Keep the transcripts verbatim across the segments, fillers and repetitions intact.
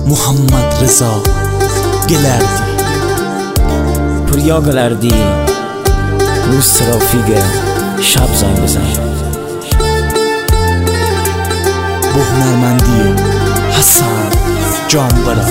محمد رضا گلردی. پوریا گلردی روز ترافیک شب زنگ بزن. با هنرمندی حسن جانورا.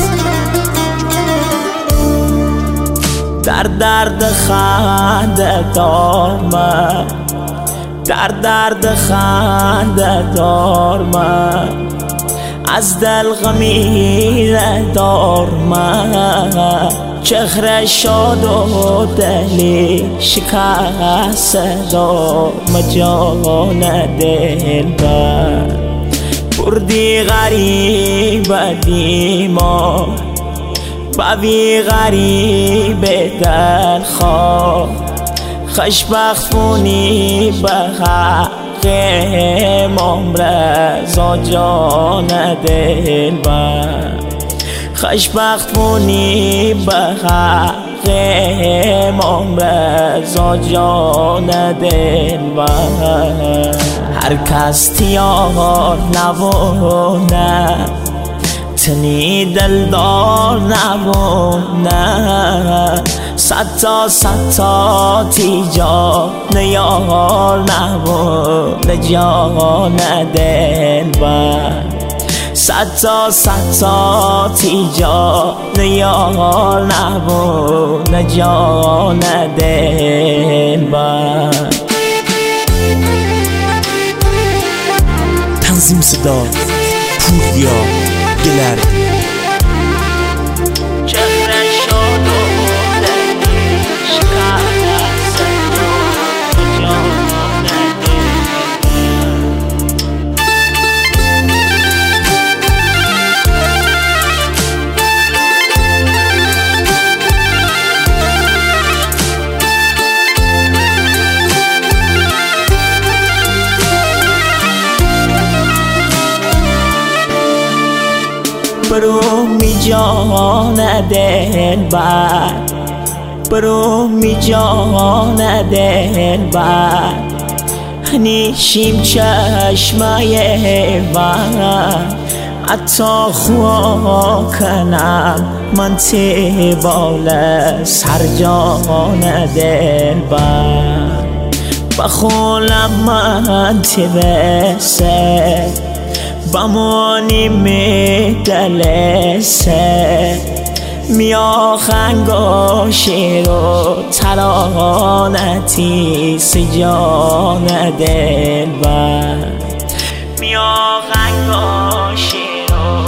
در درد خنده دار من، در درد خنده دار من، از دل غمیره دار من، چهره شاد و دلی شکسته دار من، جان دل بر بردی غریب دیما، بابی غریب دل خواه، خوشبخت بونی به حق امام رضا جان دل بر، خوشبخت بونی به حق امام رضا جان دل بر. هر کس تیار نبونه تنی دلدار نبونه، صد تا صد تا تیجا نیار نبونه جان دل بر، صد تا صد تا تیجا نیار نبونه جان دل بر. تنظیم صدا پوریا گلردی. برو می جان دل بر، برو می جان دل بر، نیشیم چشمه بر، حتی خوا کنم من تیبال سر جان دل بر، بخونم من تیبسه بمانی می دلسه، می آخنگ و شیر و ترانتی سی جان دل بر، می آخنگ و شیر و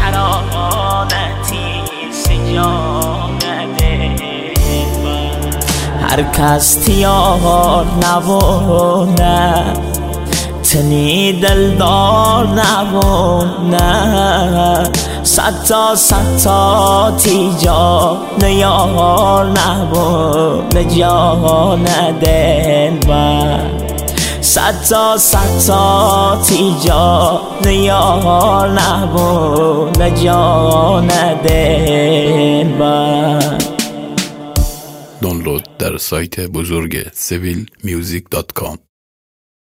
ترانتی سی جان دل بر. هر کس تیار نبونه تنی دلدار نبونه، صد تا صد تا تیجا نیار نبونه جان دل بر، صد تا صد تا تیجا نیار نبونه جان دل بر. دانلود در سایت بزرگ سویل میوزیک دات کام.